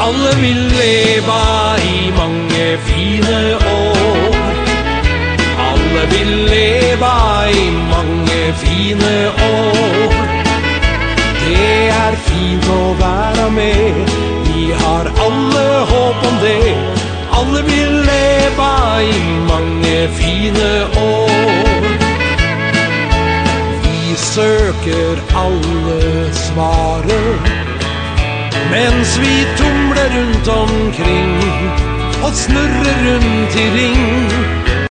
Alle vil leva i mange fine år. Alle vil leva i mange fine år. Det fint å være med, vi har alle håp om det. Alle vil leva i mange fine år. Vi søker alle svaret, mens vi tumler rundt omkring og snurrer rundt i ring.